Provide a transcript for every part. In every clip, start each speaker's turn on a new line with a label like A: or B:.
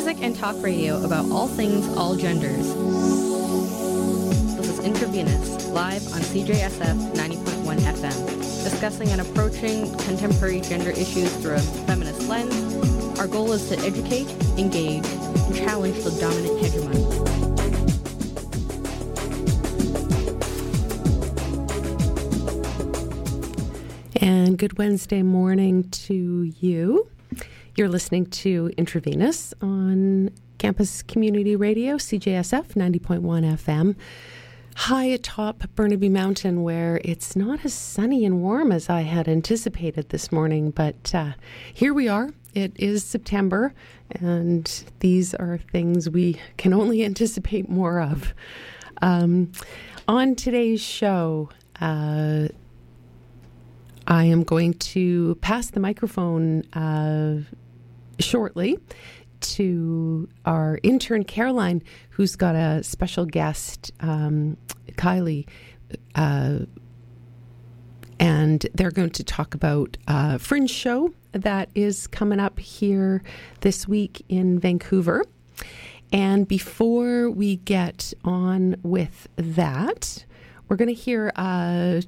A: music and talk radio about all things, all genders. This is Intravenous, live on CJSF 90.1 FM, discussing and approaching contemporary gender issues through a feminist lens. Our goal is to educate, engage, and challenge the dominant hegemony.
B: And good Wednesday morning to you. You're listening to Intravenous on Campus Community Radio, CJSF 90.1 FM, high atop Burnaby Mountain, where it's not as sunny and warm as I had anticipated this morning. But here we are. It is September, and these are things we can only anticipate more of. On today's show, I am going to pass the microphone shortly to our intern, Caroline, who's got a special guest, Kylie, and they're going to talk about a Fringe show that is coming up here this week in Vancouver. And before we get on with that, we're going to hear a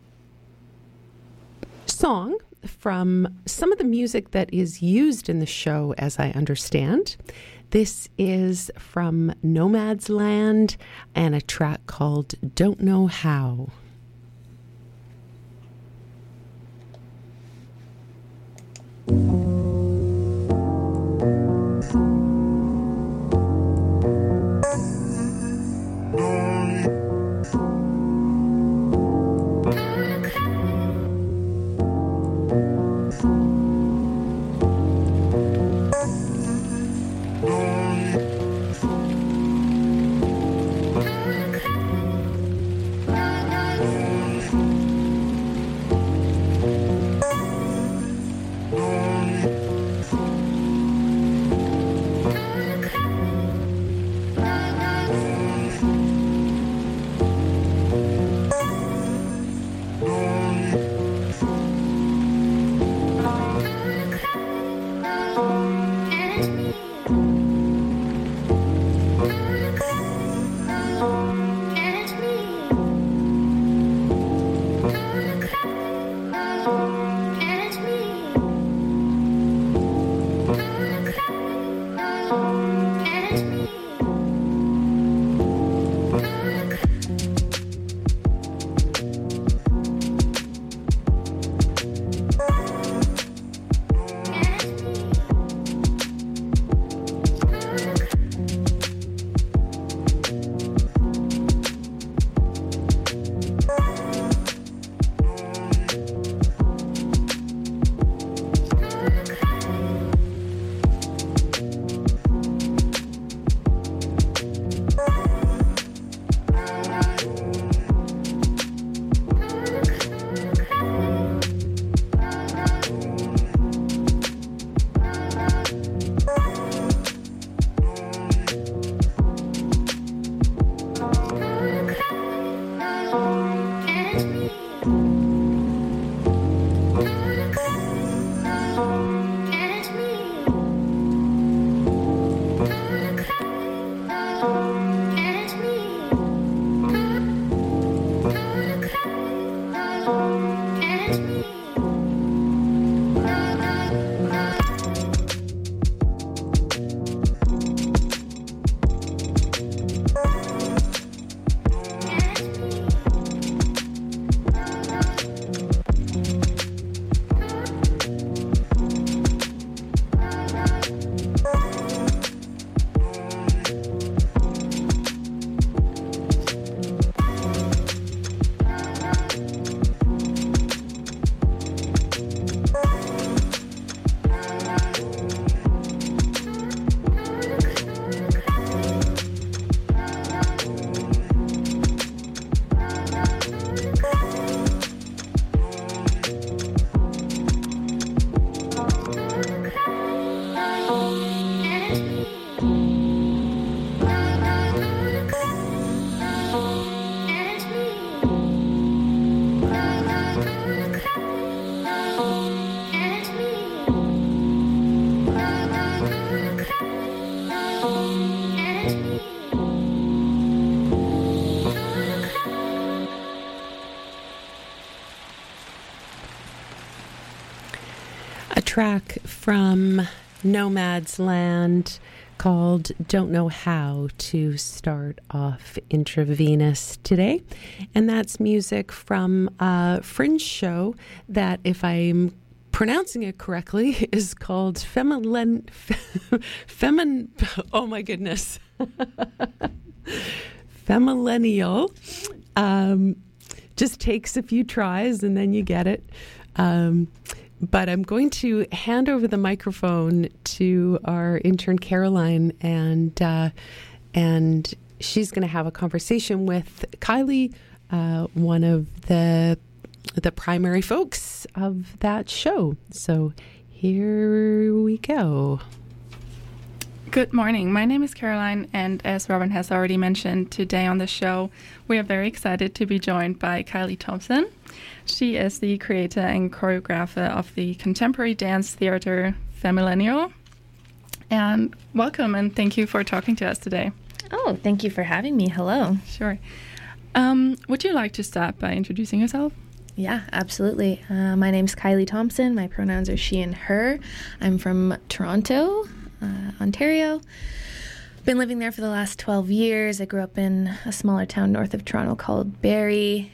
B: song from some of the music that is used in the show, as I understand. This is from Nomadsland and a track called Don't Know How. track from Nomad's Land called Don't Know How to start off Intravenous today. And that's music from a Fringe show that, if I'm pronouncing it correctly, is called oh my goodness. Femillennial. Just takes a few tries and then you get it. But I'm going to hand over the microphone to our intern Caroline, and she's going to have a conversation with Kylie, one of the primary folks of that show. So here we go.
C: Good morning. My name is Caroline, and as Robin has already mentioned, today on the show, we are very excited to be joined by Kylie Thompson. She is the creator and choreographer of the contemporary dance theater Femillennial. And welcome, and thank you for talking to us today.
D: Oh, thank you for having me. Hello.
C: Sure. Would you like to start by introducing yourself?
D: Yeah, absolutely. My name's Kylie Thompson. My pronouns are she and her. I'm from Toronto, Ontario. Been living there for the last 12 years. I grew up in a smaller town north of Toronto called Barrie.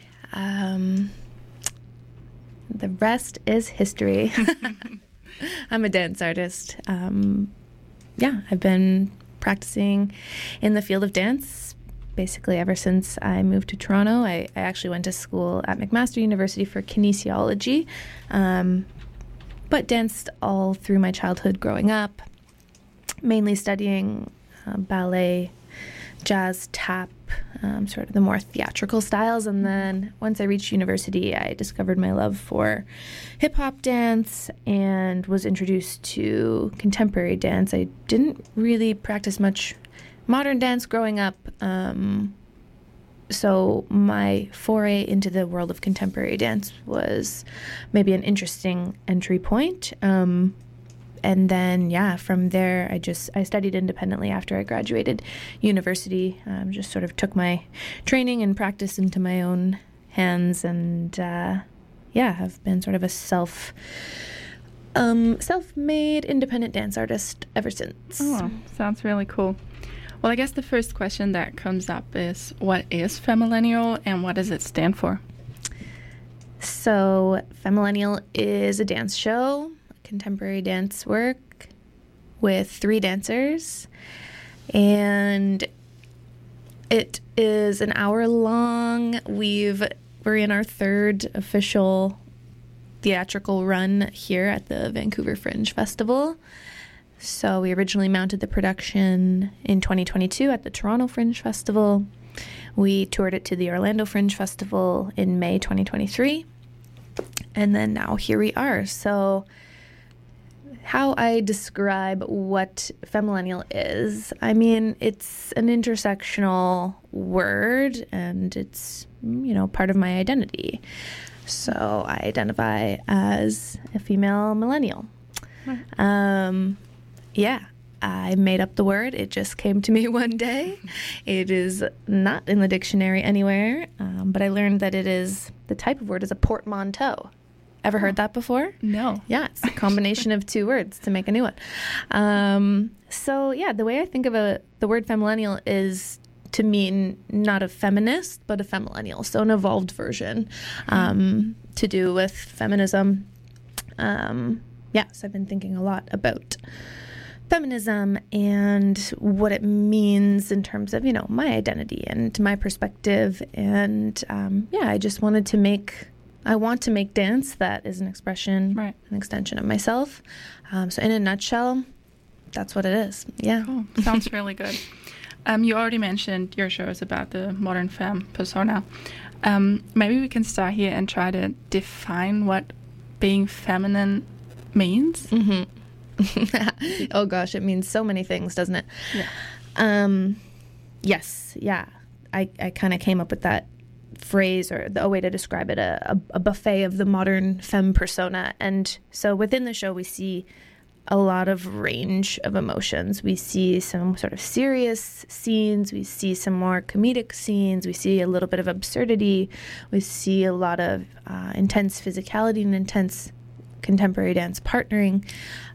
D: The rest is history. I'm a dance artist. I've been practicing in the field of dance basically ever since I moved to Toronto. I actually went to school at McMaster University for kinesiology, but danced all through my childhood growing up, mainly studying ballet, jazz, tap, sort of the more theatrical styles. And then once I reached university, I discovered my love for hip-hop dance and was introduced to contemporary dance. I didn't really practice much modern dance growing up, so my foray into the world of contemporary dance was maybe an interesting entry point. And then, from there, I studied independently after I graduated university. Just sort of took my training and practice into my own hands, and have been sort of a self-made independent dance artist ever since.
C: Oh, sounds really cool. Well, I guess the first question that comes up is, what is Femillennial and what does it stand for?
D: So, Femillennial is a dance show, contemporary dance work with 3 dancers, and it is an hour long. We're in our 3rd official theatrical run here at the Vancouver Fringe Festival. So we originally mounted the production in 2022 at the Toronto Fringe Festival. We toured it to the Orlando Fringe Festival in May 2023, and then now here we are. So how I describe what Femillennial is, I mean, it's an intersectional word, and it's, part of my identity. So I identify as a female millennial. I made up the word. It just came to me one day. It is not in the dictionary anywhere, but I learned that the type of word is a portmanteau. Ever heard that before?
C: No.
D: Yeah, it's a combination of 2 words to make a new one. The way I think of the word femillennial is to mean not a feminist, but a femillennial, so an evolved version to do with feminism. So I've been thinking a lot about feminism and what it means in terms of, my identity and my perspective. And I just wanted to make dance that is an expression,
C: right,
D: an extension of myself. So in a nutshell, that's what it is. Yeah.
C: Cool. Sounds really good. You already mentioned your show is about the modern femme persona. Maybe we can start here and try to define what being feminine means.
D: Mm-hmm. Oh gosh, it means so many things, doesn't it?
C: Yeah.
D: Yes. Yeah. I kind of came up with that phrase, or a way to describe it, a buffet of the modern femme persona. And so within the show, we see a lot of range of emotions. We see some sort of serious scenes. We see some more comedic scenes. We see a little bit of absurdity. We see a lot of intense physicality and intense contemporary dance partnering,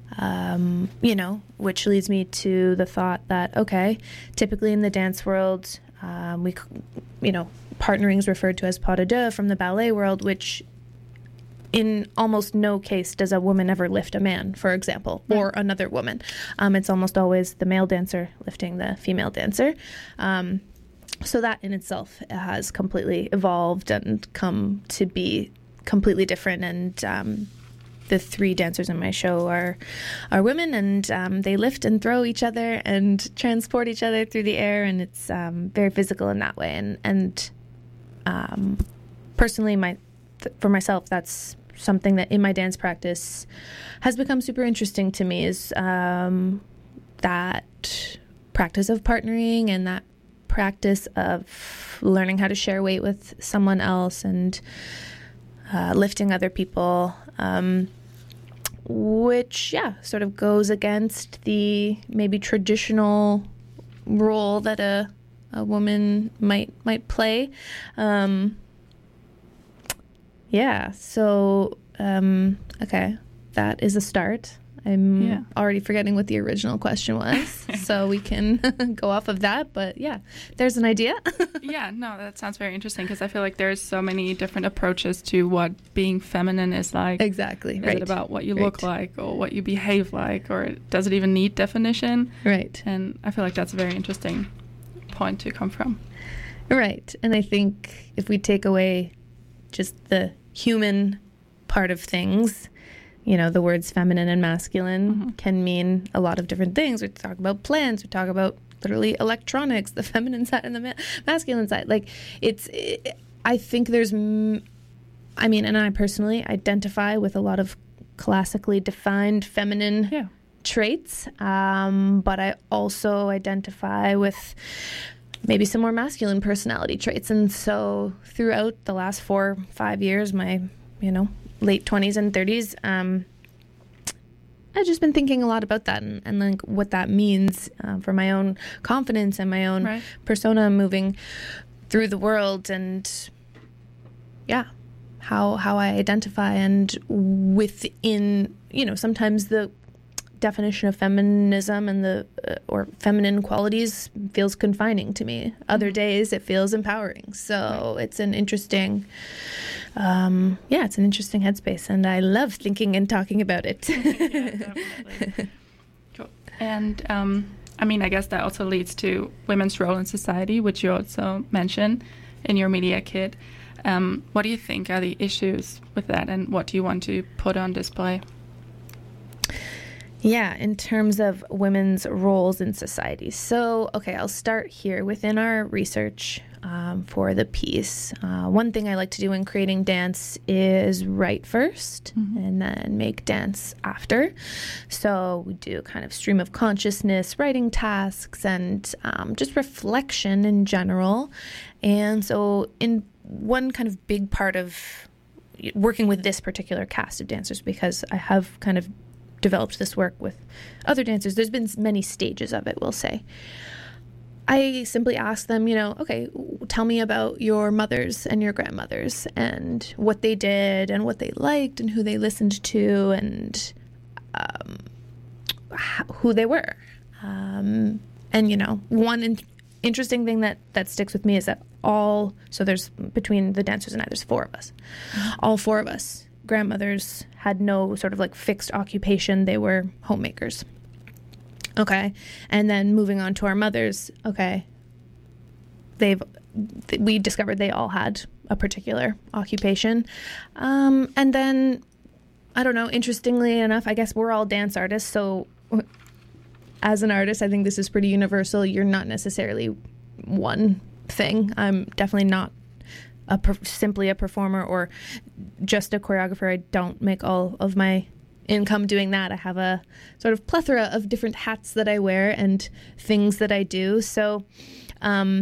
D: which leads me to the thought that, okay, typically in the dance world, partnering is referred to as pas de deux from the ballet world, which in almost no case does a woman ever lift a man, for example, or another woman. It's almost always the male dancer lifting the female dancer. So that in itself has completely evolved and come to be completely different. And the three dancers in my show are women, and they lift and throw each other and transport each other through the air, and it's very physical in that way. And personally, for myself, that's something that in my dance practice has become super interesting to me, is that practice of partnering and that practice of learning how to share weight with someone else and lifting other people, which, sort of goes against the maybe traditional role that a woman might play. Okay, that is a start. I'm already forgetting what the original question was, so we can go off of that. But there's an idea.
C: That sounds very interesting, because I feel like there's so many different approaches to what being feminine is like.
D: Exactly.
C: Is it about what you look like, or what you behave like, or does it even need definition?
D: Right.
C: And I feel like that's a very interesting point to come from.
D: Right. And I think if we take away just the human part of things, the words feminine and masculine can mean a lot of different things. We talk about plants, we talk about literally electronics, the feminine side and the masculine side. Like, I think there's, and I personally identify with a lot of classically defined feminine traits, but I also identify with maybe some more masculine personality traits. And so throughout the last 4 or 5 years, my, late 20s and 30s, I've just been thinking a lot about that and like what that means for my own confidence and my own persona moving through the world, and how I identify, and within, sometimes the definition of feminism and the or feminine qualities feels confining to me. Other days it feels empowering. So it's an interesting it's an interesting headspace, and I love thinking and talking about it.
C: Definitely. Cool. And I guess that also leads to women's role in society, which you also mentioned in your media kit. What do you think are the issues with that, and what do you want to put on display?
D: In terms of women's roles in society. So, I'll start here. Within our research for the piece, one thing I like to do in creating dance is write first and then make dance after. So we do kind of stream of consciousness, writing tasks, and just reflection in general. And so in one kind of big part of working with this particular cast of dancers, because I have kind of developed this work with other dancers, there's been many stages of it, we'll say. I simply ask them, okay, tell me about your mothers and your grandmothers and what they did and what they liked and who they listened to and who they were. And, one interesting thing that sticks with me is that so there's, between the dancers and I, there's 4 of us. All 4 of us grandmothers had no sort of like fixed occupation. They were homemakers. Okay. And then moving on to our mothers. Okay. We discovered they all had a particular occupation. And then, I don't know, interestingly enough, I guess we're all dance artists. So as an artist, I think this is pretty universal. You're not necessarily one thing. I'm definitely not simply a performer or just a choreographer. I don't make all of my income doing that. I have a sort of plethora of different hats that I wear and things that I do. So, I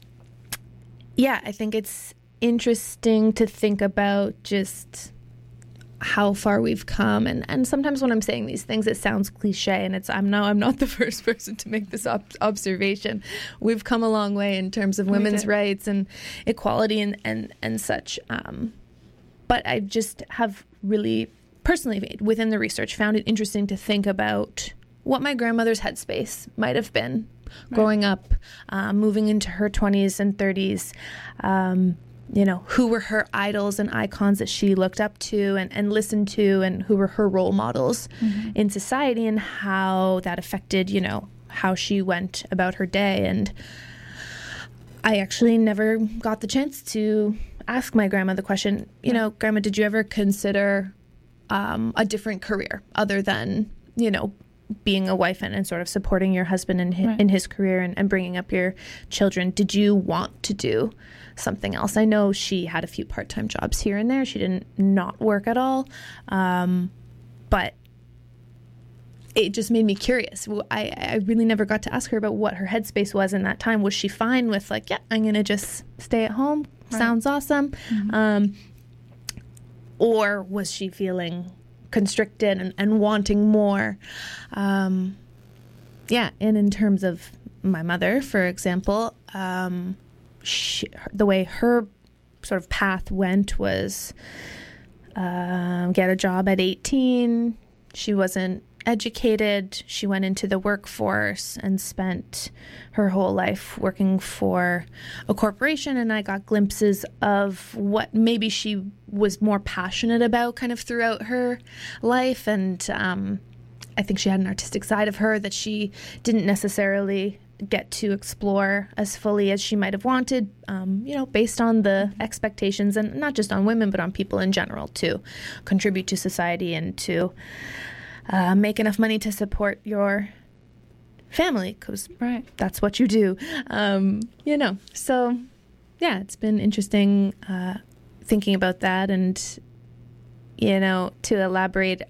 D: think it's interesting to think about just how far we've come. And sometimes when I'm saying these things, it sounds cliche, and I'm not the first person to make this observation. We've come a long way in terms of women's rights and equality and such. But I just have really personally, within the research, found it interesting to think about what my grandmother's headspace might have been growing up, moving into her 20s and 30s. Who were her idols and icons that she looked up to and listened to, and who were her role models in society, and how that affected, how she went about her day. And I actually never got the chance to ask my grandma the question, Grandma, did you ever consider a different career other than, being a wife and sort of supporting your husband in his career and bringing up your children? Did you want to do something else? I know she had a few part-time jobs here and there. She didn't not work at all. But it just made me curious. I really never got to ask her about what her headspace was in that time. Was she fine with I'm going to just stay at home? Right. Sounds awesome. Or was she feeling constricted and wanting more? And in terms of my mother, for example, the way her sort of path went was get a job at 18. She wasn't educated. She went into the workforce and spent her whole life working for a corporation, and I got glimpses of what maybe she was more passionate about kind of throughout her life. And I think she had an artistic side of her that she didn't necessarily get to explore as fully as she might have wanted, based on the expectations, and not just on women, but on people in general, to contribute to society and to make enough money to support your family, because that's what you do. So yeah, it's been interesting thinking about that. And, to elaborate,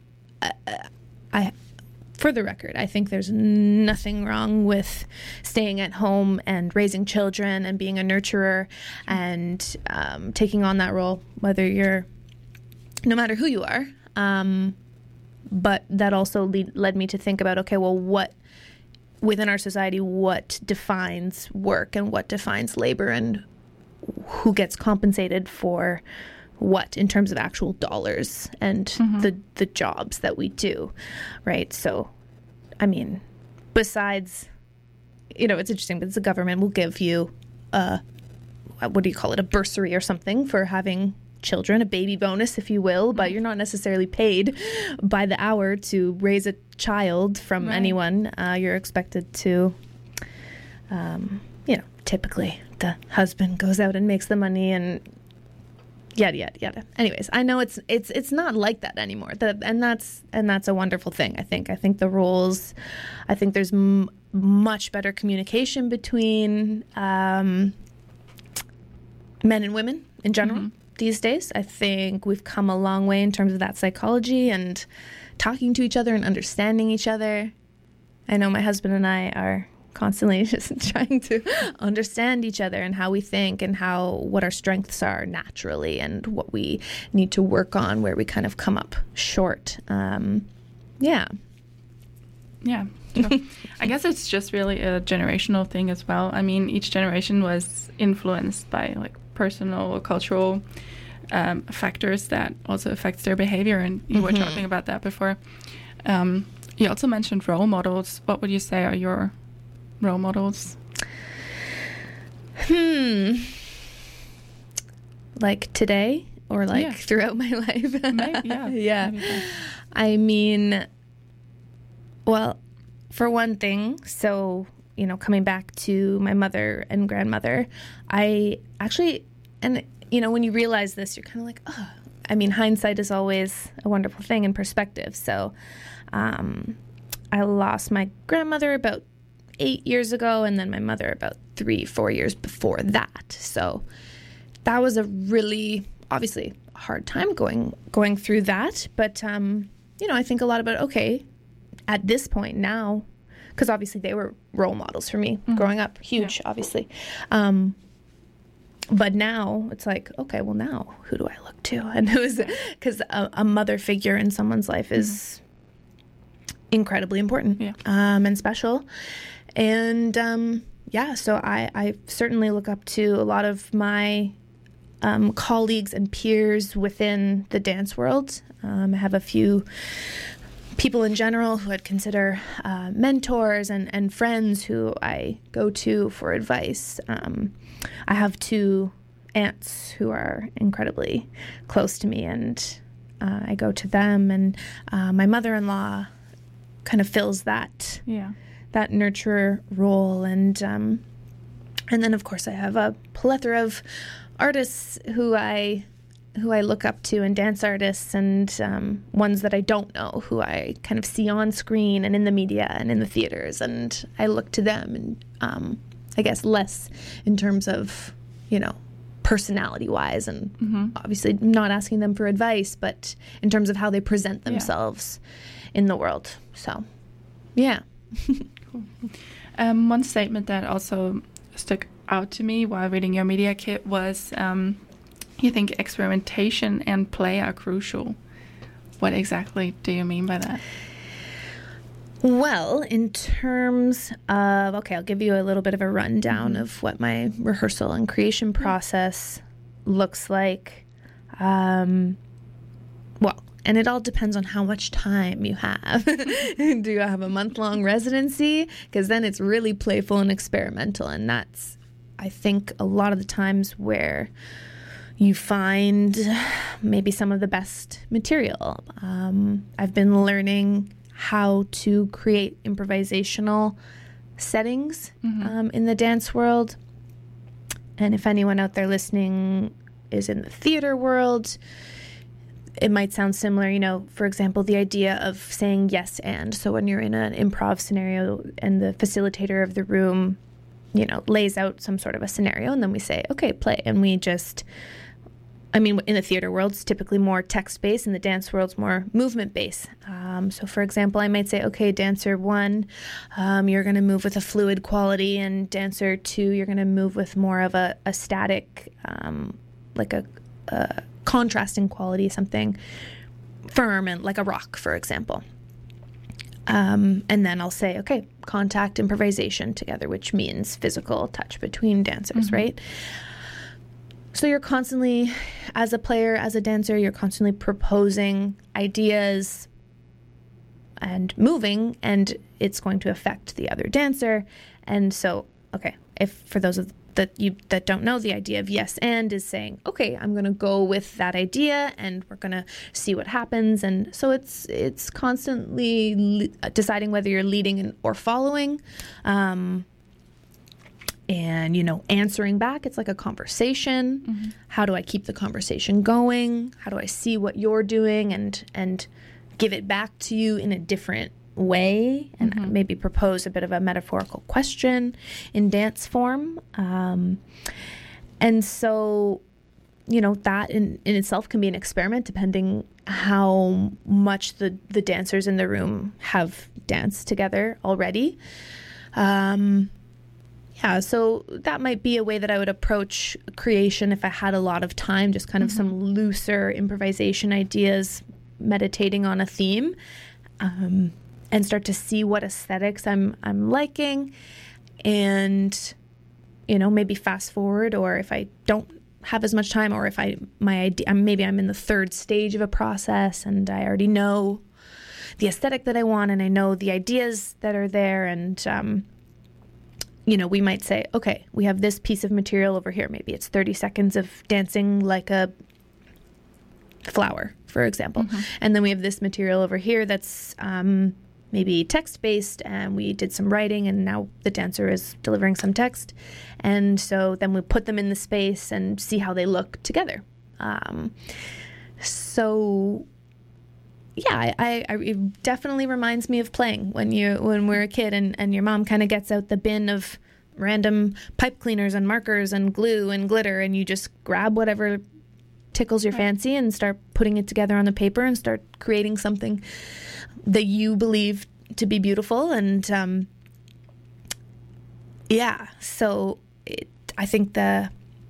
D: for the record, I think there's nothing wrong with staying at home and raising children and being a nurturer and taking on that role, no matter who you are. But that also led me to think about, okay, well, what within our society, what defines work and what defines labor, and who gets compensated for what in terms of actual dollars and the jobs that we do, right? So, I mean, besides, it's interesting, but the government will give you a bursary or something for having children, a baby bonus, if you will, but you're not necessarily paid by the hour to raise a child from anyone. You're expected to, typically the husband goes out and makes the money and yada yada yada. Anyways, I know it's not like that anymore. And that's a wonderful thing. I think the roles, I think there's much better communication between men and women in general. These days, I think we've come a long way in terms of that psychology and talking to each other and understanding each other. I know my husband and I are constantly just trying to understand each other and how we think and what our strengths are naturally and what we need to work on, where we kind of come up short. Yeah. So I guess it's just really a generational thing as well. I mean, each generation was influenced by personal or cultural factors that also affects their behavior, and you were talking about that before. You also mentioned role models. What would you say are your role models? Like today, or throughout my life? Yeah. I mean, well, for one thing, so coming back to my mother and grandmother, I actually, and when you realize this, you're kind of like, oh, I mean, hindsight is always a wonderful thing in perspective. So I lost my grandmother about 8 years ago, and then my mother about 3-4 years before that. So that was a really, obviously, hard time going through that. But, I think a lot about, okay, at this point now, because obviously they were role models for me growing up, huge, obviously. But now it's like, okay, well, now who do I look to? And because a mother figure in someone's life is incredibly important and special. And so I certainly look up to a lot of my colleagues and peers within the dance world. I have a few people in general who I'd consider mentors and friends who I go to for advice. I have 2 aunts who are incredibly close to me, and I go to them, and my mother-in-law kind of fills that nurturer role, and then of course I have a plethora of artists who I look up to, and dance artists, and ones that I don't know who I kind of see on screen and in the media and in the theaters, and I look to them, and I guess less in terms of, personality-wise, and obviously not asking them for advice, but in terms of how they present themselves in the world. So, yeah.
C: Cool. One statement that also stuck out to me while reading your media kit was you think experimentation and play are crucial. What exactly do you mean by that?
D: Well, in terms of, I'll give you a little bit of a rundown of what my rehearsal and creation process looks like. And it all depends on how much time you have. Do you have a month-long residency? Because then it's really playful and experimental, and that's, I think, a lot of the times where you find maybe some of the best material. I've been learning how to create improvisational settings in the dance world. And if anyone out there listening is in the theater world, it might sound similar, for example, the idea of saying yes and. So when you're in an improv scenario and the facilitator of the room, lays out some sort of a scenario, and then we say, okay, play. And we just, in the theater world, it's typically more text-based, and the dance world's more movement-based. So, for example, I might say, okay, dancer 1, you're going to move with a fluid quality, and dancer 2, you're going to move with more of a static, like a contrasting quality, something firm and like a rock, for example. And then I'll say, okay, contact improvisation together, which means physical touch between dancers, right? So you're constantly, as a player, as a dancer, you're constantly proposing ideas and moving, and it's going to affect the other dancer. And so, okay, if for those that don't know, the idea of yes and is saying, okay, I'm going to go with that idea, and we're going to see what happens. And so it's constantly deciding whether you're leading or following. And, answering back, it's like a conversation. How do I keep the conversation going? How do I see what you're doing and give it back to you in a different way, and maybe propose a bit of a metaphorical question in dance form. And so, that in itself can be an experiment, depending how much the dancers in the room have danced together already. So that might be a way that I would approach creation if I had a lot of time, just kind of some looser improvisation ideas, meditating on a theme, and start to see what aesthetics I'm liking, and maybe fast forward, or if I don't have as much time, or if maybe I'm in the third stage of a process and I already know the aesthetic that I want, and I know the ideas that are there, and we might say, okay, we have this piece of material over here. Maybe it's 30 seconds of dancing like a flower, for example. And then we have this material over here that's maybe text-based, and we did some writing, and now the dancer is delivering some text. And so then we put them in the space and see how they look together. It definitely reminds me of playing when we're a kid, and your mom kind of gets out the bin of random pipe cleaners and markers and glue and glitter, and you just grab whatever tickles your fancy and start putting it together on the paper and start creating something that you believe to be beautiful. And so I think the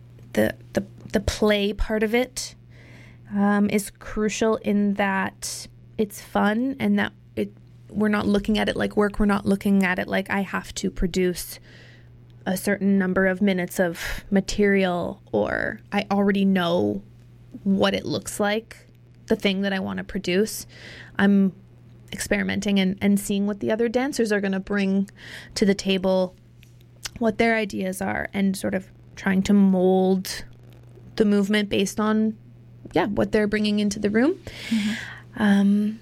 D: play part of it is crucial, in that it's fun, and that we're not looking at it like work. We're not looking at it like I have to produce a certain number of minutes of material, or I already know what it looks like, the thing that I want to produce. I'm experimenting and seeing what the other dancers are going to bring to the table, what their ideas are, and sort of trying to mold the movement based on, what they're bringing into the room. And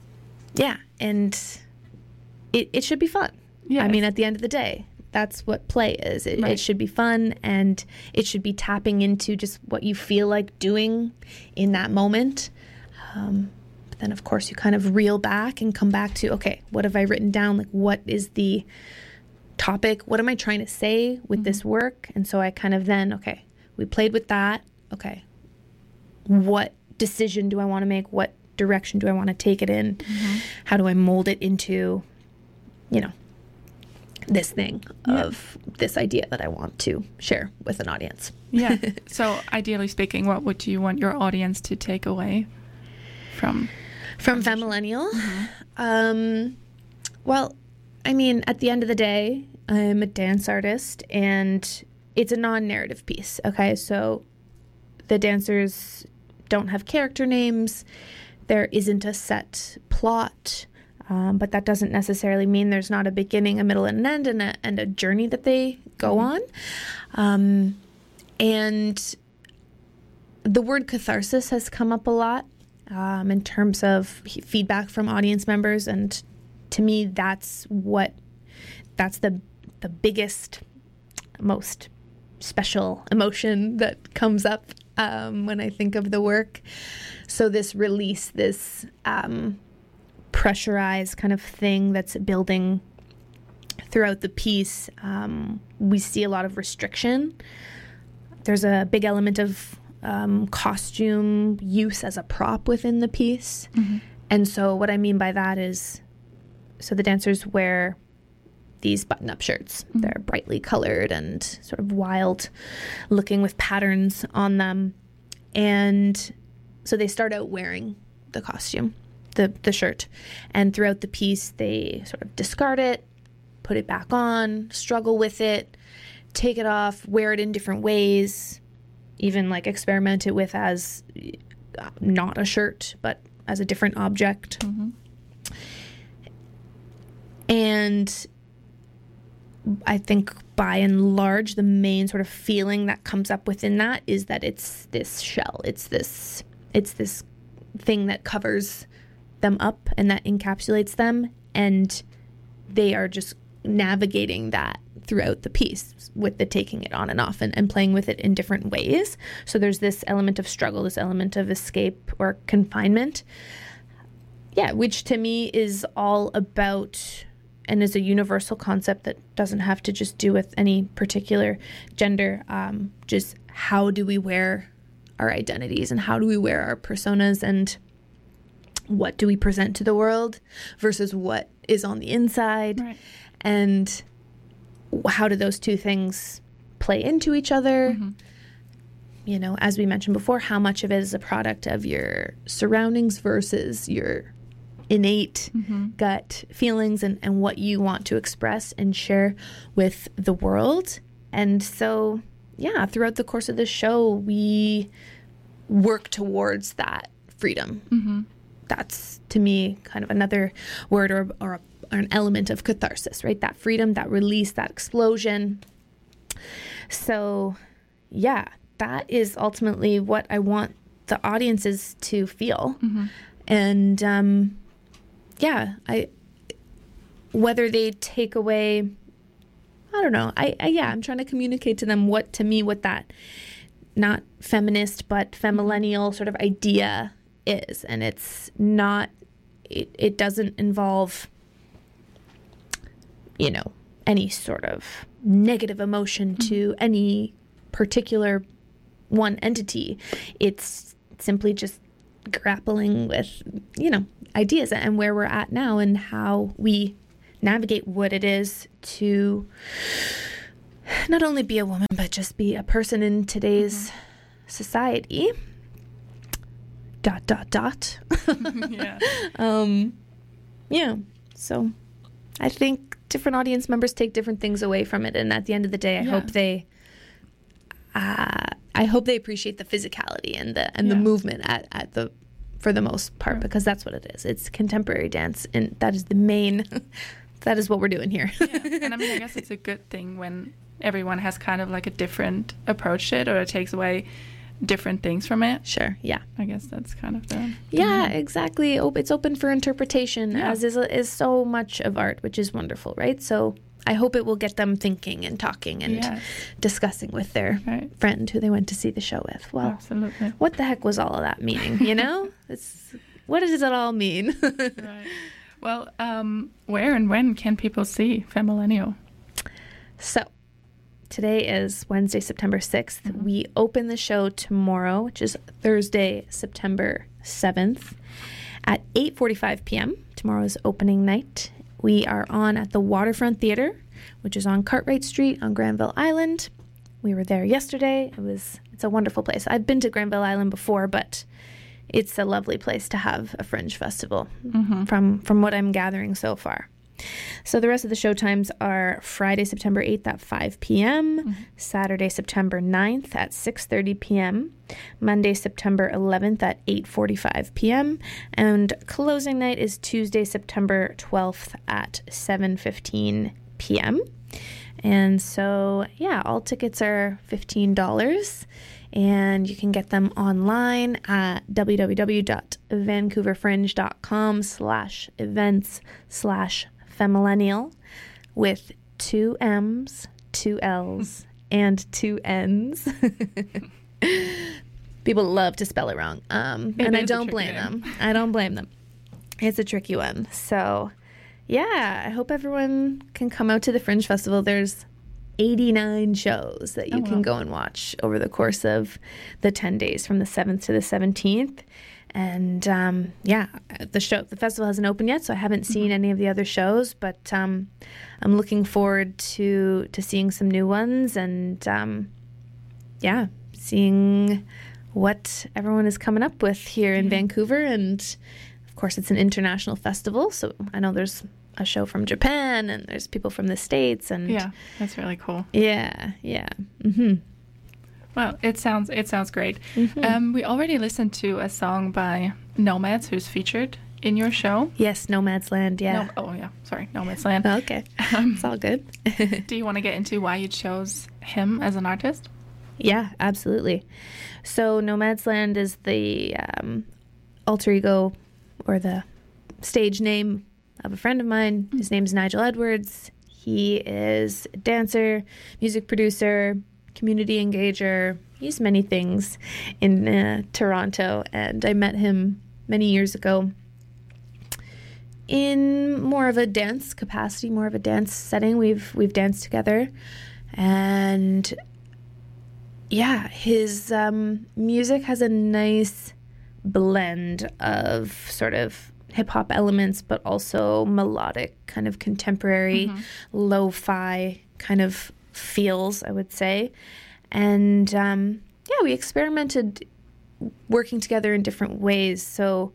D: it should be fun.
C: Yes.
D: I mean, at the end of the day, that's what play is. It should be fun, and it should be tapping into just what you feel like doing in that moment. But then, of course, you kind of reel back and come back to, okay, what have I written down? Like, what is the topic? What am I trying to say with this work? And so I kind of then, okay, we played with that. Okay, what decision do I want to make? What direction do I want to take it in? How do I mold it into, this thing of this idea that I want to share with an audience?
C: Yeah. So ideally speaking, what would you want your audience to take away from
D: Femillennial? Well, I mean, at the end of the day, I'm a dance artist, and it's a non-narrative piece. Okay, so the dancers don't have character names. There isn't a set plot. But that doesn't necessarily mean there's not a beginning, a middle, and an end, and a journey that they go on. And the word catharsis has come up a lot in terms of feedback from audience members, and to me, that's the biggest, most special emotion that comes up when I think of the work. So this release, this pressurized kind of thing that's building throughout the piece, we see a lot of restriction. There's a big element of costume use as a prop within the piece. And so what I mean by that is, so the dancers wear these button-up shirts. They're brightly colored and sort of wild looking with patterns on them. And so they start out wearing the costume, the shirt. And throughout the piece, they sort of discard it, put it back on, struggle with it, take it off, wear it in different ways, even like experiment it with as not a shirt, but as a different object. And I think by and large, the main sort of feeling that comes up within that is that it's this shell. It's this thing that covers them up and that encapsulates them, and they are just navigating that throughout the piece with the taking it on and off and playing with it in different ways. So there's this element of struggle, this element of escape or confinement, which to me is all about, and is a universal concept that doesn't have to just do with any particular gender, just how do we wear our identities and how do we wear our personas, and what do we present to the world versus what is on the inside, and how do those two things play into each other? As we mentioned before, how much of it is a product of your surroundings versus your innate gut feelings and what you want to express and share with the world. And so, throughout the course of the show, we work towards that freedom. That's, to me, kind of another word or an element of catharsis, right? That freedom, that release, that explosion. So, that is ultimately what I want the audiences to feel. And, whether they take away, I don't know. I'm trying to communicate to them what that not feminist, but femillennial sort of idea is. And it's not, it doesn't involve, any sort of negative emotion to any particular one entity. It's simply just grappling with, ideas and where we're at now and how we navigate what it is to not only be a woman, but just be a person in today's society. ... So I think different audience members take different things away from it, and at the end of the day, I hope they appreciate the physicality and the movement at the for the most part, because that's what it is. It's contemporary dance, and that is the main. That is what we're doing here.
C: Yeah. And I mean, I guess it's a good thing when everyone has kind of like a different approach to it, or it takes away different things from it.
D: Sure. Yeah.
C: I guess that's kind of the...
D: Yeah, exactly. It's open for interpretation, as is so much of art, which is wonderful, right? So I hope it will get them thinking and talking and discussing with their friend who they went to see the show with. Well,
C: absolutely.
D: What the heck was all of that meaning, you know? What does it all mean?
C: Right. Well, where and when can people see Femillennial?
D: So, today is Wednesday, September 6th. Mm-hmm. We open the show tomorrow, which is Thursday, September 7th, at 8:45 p.m. Tomorrow's opening night. We are on at the Waterfront Theatre, which is on Cartwright Street on Granville Island. We were there yesterday. It's a wonderful place. I've been to Granville Island before, but it's a lovely place to have a fringe festival, from what I'm gathering so far. So the rest of the show times are Friday, September 8th at 5 p.m., Saturday, September 9th at 6:30 p.m., Monday, September 11th at 8:45 p.m., and closing night is Tuesday, September 12th at 7:15 p.m. And so, all tickets are $15. And you can get them online at www.vancouverfringe.com/events/Femillennial with 2 M's, 2 L's, and 2 N's. People love to spell it wrong. And I don't blame them. I don't blame them. It's a tricky one. So, I hope everyone can come out to the Fringe Festival. There's 89 shows that you can go and watch over the course of the 10 days from the 7th to the 17th. And the festival hasn't opened yet, so I haven't seen any of the other shows, but I'm looking forward to seeing some new ones and seeing what everyone is coming up with here in Vancouver. And of course, it's an international festival, so I know there's a show from Japan and there's people from the States, and
C: that's really cool.
D: Well,
C: it sounds great. We already listened to a song by Nomads, who's featured in your show.
D: Yes, Nomads Land.
C: Nomads Land.
D: Oh, okay. It's all good.
C: Do you want to get into why you chose him as an artist?
D: Yeah, absolutely. So Nomads Land is the alter ego, or the stage name of a friend of mine. His name's Nigel Edwards. He is a dancer, music producer, community engager. He's many things in Toronto, and I met him many years ago in more of a dance capacity, more of a dance setting. We've danced together, and his music has a nice blend of sort of hip-hop elements, but also melodic, kind of contemporary, lo-fi kind of feels, I would say. And we experimented working together in different ways. So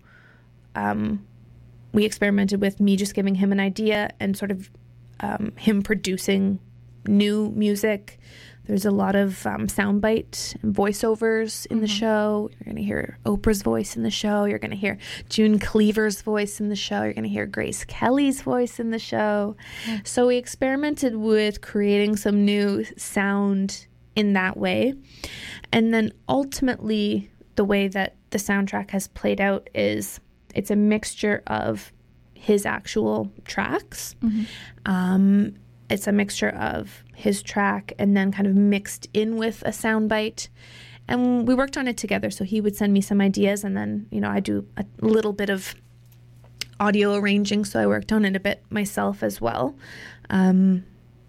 D: we experimented with me just giving him an idea and sort of him producing new music. There's a lot of soundbite and voiceovers in the show. You're going to hear Oprah's voice in the show. You're going to hear June Cleaver's voice in the show. You're going to hear Grace Kelly's voice in the show. So we experimented with creating some new sound in that way. And then ultimately, the way that the soundtrack has played out is it's a mixture of his actual tracks. It's a mixture of his track and then kind of mixed in with a soundbite. And we worked on it together. So he would send me some ideas, and then, I do a little bit of audio arranging. So I worked on it a bit myself as well. I'd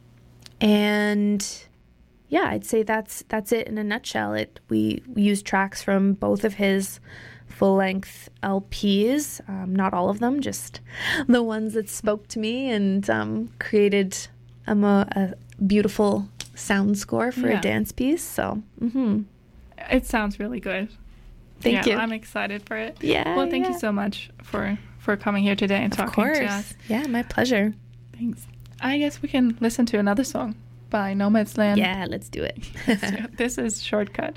D: say that's it in a nutshell. We used tracks from both of his full-length LPs, not all of them, just the ones that spoke to me, and created a beautiful sound score for a dance piece. So,
C: It sounds really good.
D: Thank you.
C: I'm excited for it.
D: Yeah.
C: Well, thank you so much for coming here today and talking to us.
D: Yeah, my pleasure.
C: Thanks. I guess we can listen to another song by Nomadland.
D: Yeah, let's do it.
C: This is Shortcut.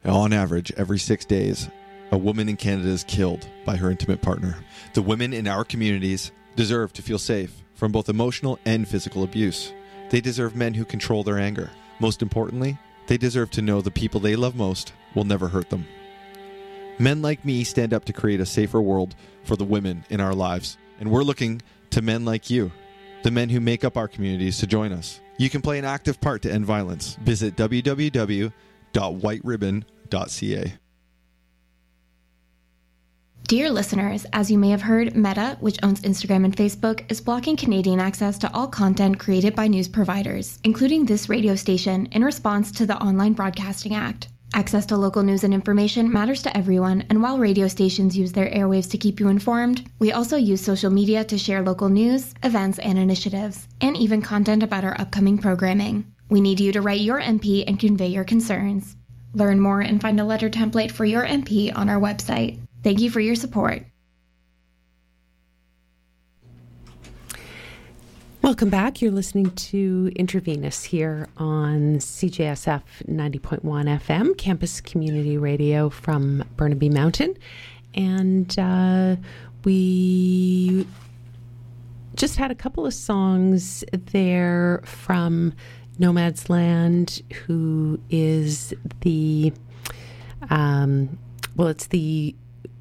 E: On average, every 6 days, a woman in Canada is killed by her intimate partner. The women in our communities deserve to feel safe from both emotional and physical abuse. They deserve men who control their anger. Most importantly, they deserve to know the people they love most will never hurt them. Men like me stand up to create a safer world for the women in our lives, and we're looking to men like you, the men who make up our communities, to join us. You can play an active part to end violence. Visit www.whiteribbon.ca.
F: Dear listeners, as you may have heard, Meta, which owns Instagram and Facebook, is blocking Canadian access to all content created by news providers, including this radio station, in response to the Online Broadcasting Act. Access to local news and information matters to everyone, and while radio stations use their airwaves to keep you informed, we also use social media to share local news, events, and initiatives, and even content about our upcoming programming. We need you to write your MP and convey your concerns. Learn more and find a letter template for your MP on our website. Thank you for your support.
B: Welcome back. You're listening to Intravenous here on CJSF 90.1 FM, Campus Community Radio from Burnaby Mountain. And we just had a couple of songs there from Nomadsland, who is the, it's the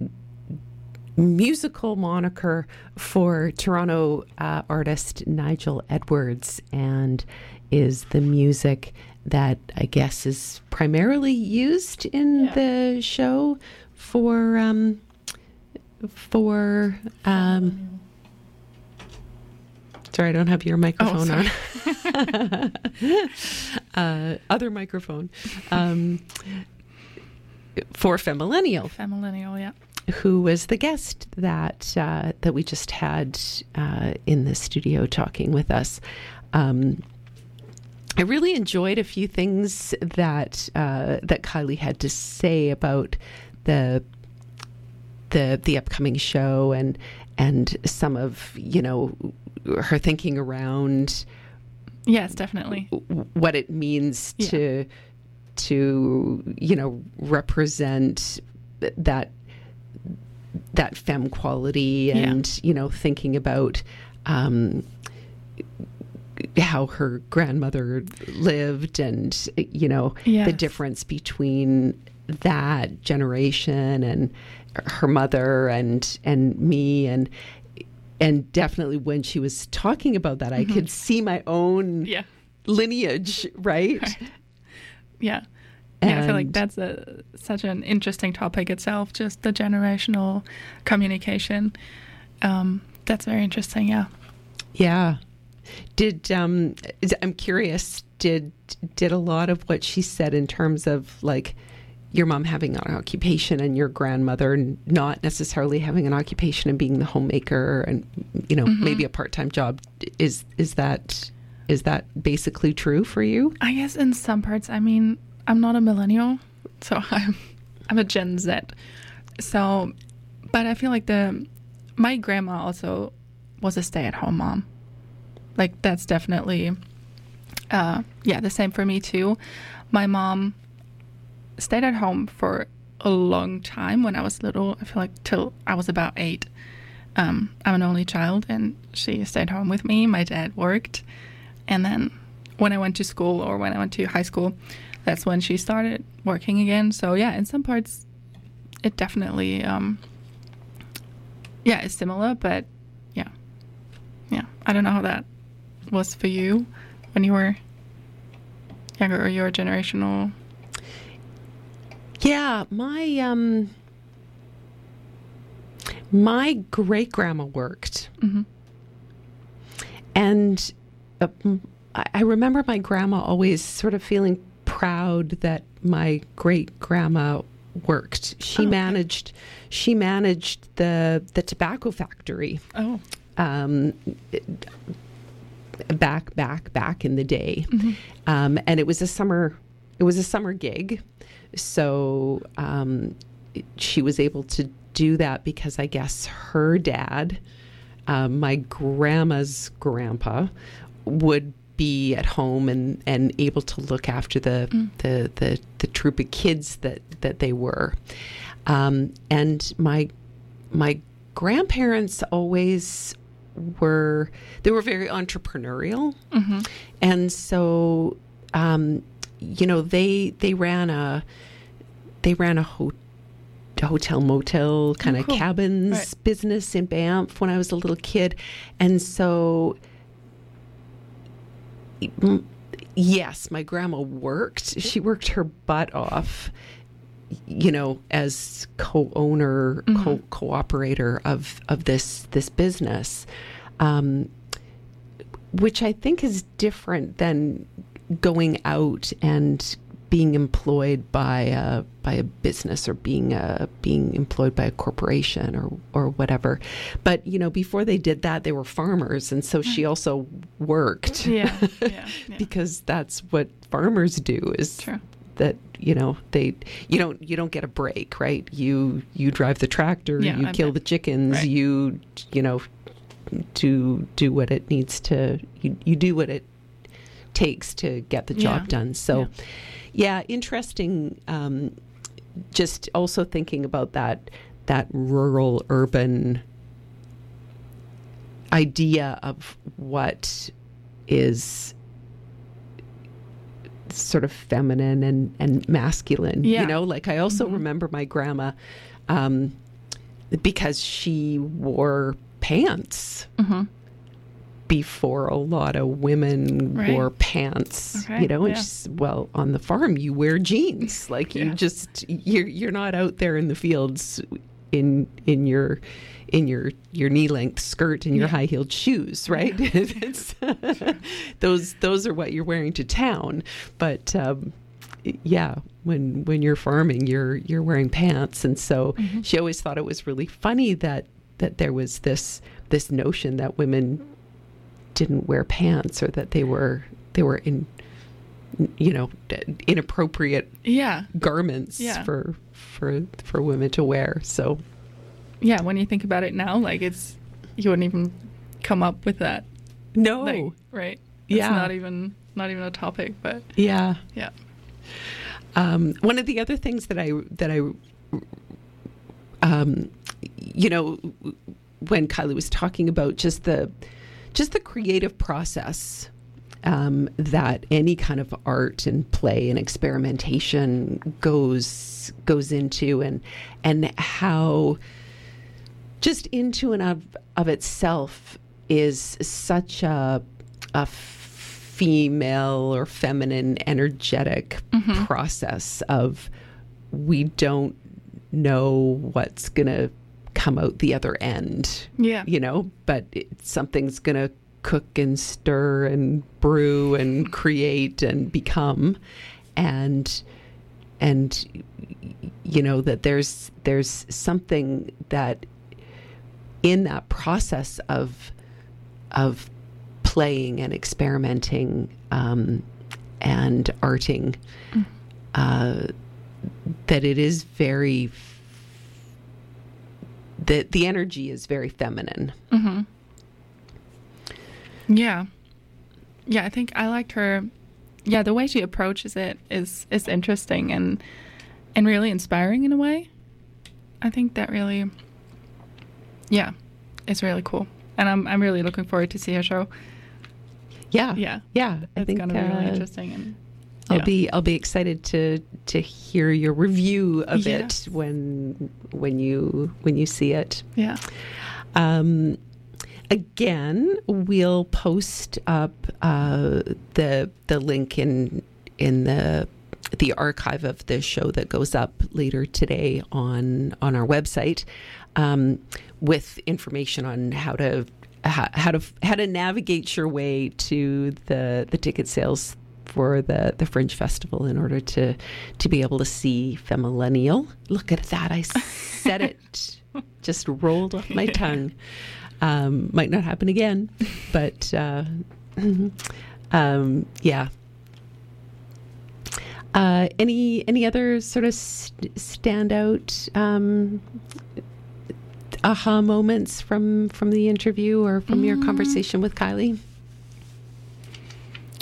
B: musical moniker for Toronto artist Nigel Edwards, and is the music that I guess is primarily used in the show for sorry, I don't have your microphone on. Other microphone. For Femillennial.
C: Femillennial, yeah.
B: Who was the guest that we just had in the studio talking with us. I really enjoyed a few things that Kylie had to say about the upcoming show, and some of her thinking around.
C: Yes, definitely.
B: What it means to represent that femme quality, and thinking about how her grandmother lived, and the difference between that generation and her mother and me, and definitely when she was talking about that, I could see my own lineage, right? Yeah.
C: Yeah, I feel like that's such an interesting topic itself, just the generational communication. That's very interesting, yeah.
B: Yeah. I'm curious, did a lot of what she said in terms of like your mom having an occupation and your grandmother not necessarily having an occupation and being the homemaker and, maybe a part-time job, is that basically true for you?
C: I guess in some parts, I mean, I'm not a millennial, so I'm a Gen Z. So, but I feel like my grandma also was a stay-at-home mom. Like that's definitely, the same for me too. My mom stayed at home for a long time when I was little. I feel like till I was about 8. I'm an only child, and she stayed home with me. My dad worked, and then when I went to school or when I went to high school, that's when she started working again. So yeah, in some parts, it definitely, it's similar, but yeah. I don't know how that was for you when you were younger, or your generational.
B: Yeah, my great grandma worked, and I remember my grandma always sort of feeling proud that my great grandma worked. She managed the tobacco factory. Oh. Back in the day. And it was a summer gig. So she was able to do that because I guess her dad, my grandma's grandpa, would be at home and able to look after the troop of kids that they were. And my grandparents always were very entrepreneurial.
C: Mm-hmm.
B: And so, they ran a hotel motel kind of cabins business in Banff when I was a little kid. And so, yes, my grandma worked. She worked her butt off, as co-owner, co-operator of this business, which I think is different than going out and being employed by a business or being employed by a corporation or whatever. But before they did that, they were farmers, and so she also worked. Yeah. Because that's what farmers do. Is true. That you don't get a break, right? You drive the tractor, you kill the chickens, right. You do what it needs to. You do what it takes to get the job done. So. Yeah, interesting. Just also thinking about that rural urban idea of what is sort of feminine and masculine.
C: Yeah.
B: I also remember my grandma, because she wore pants. Mm-hmm. Before a lot of women wore pants, and on the farm you wear jeans, you're not out there in the fields in your knee length skirt and your high heeled shoes, right? It's, those are what you're wearing to town, but when you're farming, you're wearing pants, and so she always thought it was really funny that there was this notion that women didn't wear pants, or that they were in inappropriate garments for women to wear. So
C: when you think about it now, you wouldn't even come up with that.
B: No,
C: right? It's not even a topic. But
B: one of the other things that I when Kylie was talking about just the creative process that any kind of art and play and experimentation goes into, and how just into and of itself is such a female or feminine energetic process of, we don't know what's gonna come out the other end, but something's gonna cook and stir and brew and create and become, and that there's something that in that process of playing and experimenting and arting, that it is very, the energy is very feminine.
C: Mm-hmm. Yeah, I think I liked her. Yeah, the way she approaches it is interesting and really inspiring in a way. I think that really, it's really cool, and I'm really looking forward to see her show.
B: Yeah.
C: I think it's gonna be really interesting, and
B: I'll be excited to hear your review of it when you see it.
C: Yeah.
B: Again, we'll post up the link in the archive of the show that goes up later today on our website, with information on how to navigate your way to the ticket sales for the Fringe Festival in order to be able to see Femillennial. Look at that, I said it, just rolled off my tongue. Might not happen again, but any other sort of standout aha moments from the interview or from your conversation with Kylie?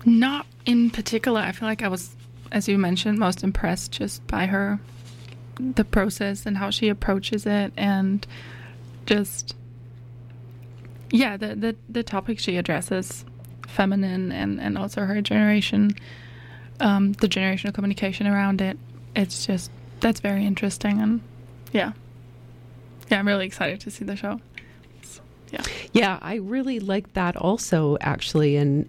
C: Not in particular. I feel like I was, as you mentioned, most impressed just by the process and how she approaches it, and just, yeah, the topic she addresses, feminine, and also her generation, the generational communication around it. It's just, that's very interesting, and yeah, I'm really excited to see the show.
B: Yeah, I really liked that also, actually, and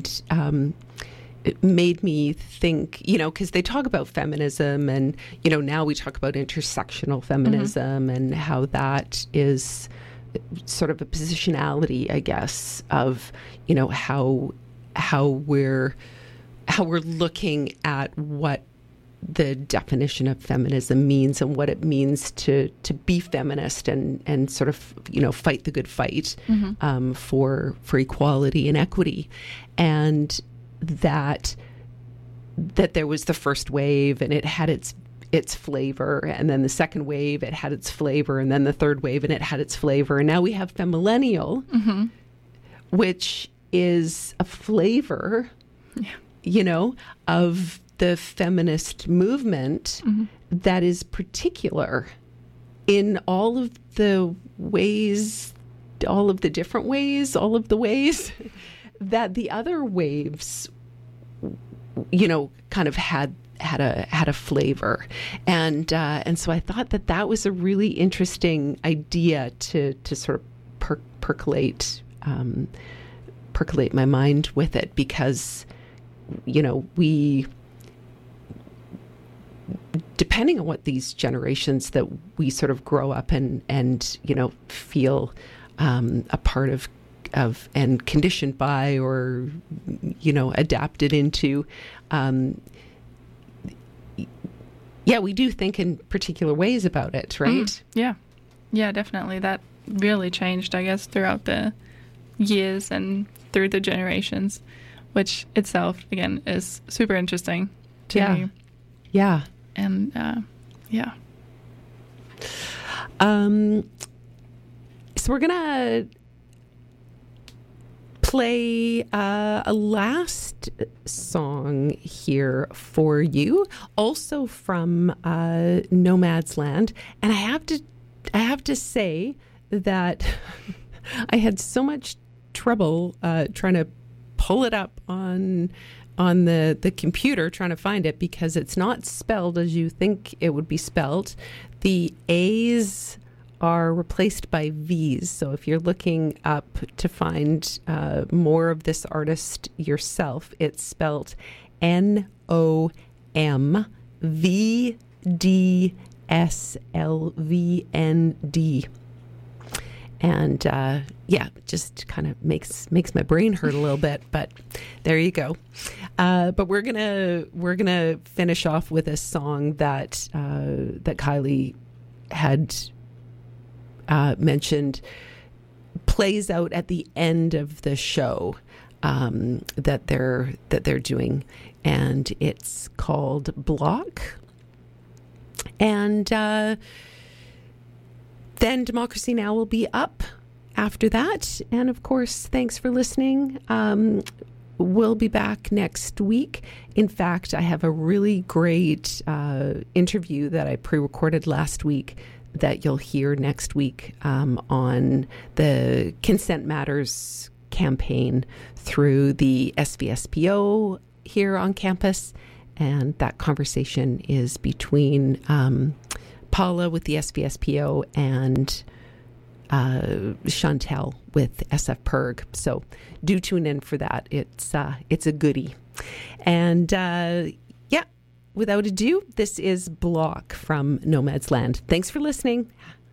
B: it made me think, because they talk about feminism, and now we talk about intersectional feminism, and how that is sort of a positionality, I guess, of how we're looking at what the definition of feminism means, and what it means to be feminist, and sort of fight the good fight for equality and equity, and that there was the first wave, and it had its flavor, and then the second wave, it had its flavor, and then the third wave, and it had its flavor, and now we have femillennial, which is a flavor, of the feminist movement that is particular in all of the ways, all of the different ways, all of the ways that the other waves, kind of had a flavor, and so I thought that was a really interesting idea to sort of percolate my mind with it, because we, depending on what these generations that we sort of grow up and feel a part of and conditioned by, or adapted into, we do think in particular ways about it, right?
C: Yeah, definitely. That really changed, I guess, throughout the years and through the generations, which itself, again, is super interesting to me.
B: Yeah.
C: And,
B: so we're going to play a last song here for you, also from Nomadsland. And I have to say that I had so much trouble trying to pull it up on the computer, trying to find it, because it's not spelled as you think it would be spelled. The A's are replaced by V's. So if you're looking up to find more of this artist yourself, it's spelled NOMVDSLVND. And just kind of makes my brain hurt a little bit, but there you go. But we're gonna finish off with a song that Kylie had mentioned, plays out at the end of the show that they're doing, and it's called Block. And then Democracy Now! Will be up after that. And of course, thanks for listening. We'll be back next week. In fact, I have a really great interview that I pre-recorded last week that you'll hear next week on the Consent Matters campaign through the SVSPO here on campus. And that conversation is between Paula with the SVSPO and Chantel with SF-PIRG. So do tune in for that. It's a goodie. And without ado, this is Block from Nomadsland. Thanks for listening.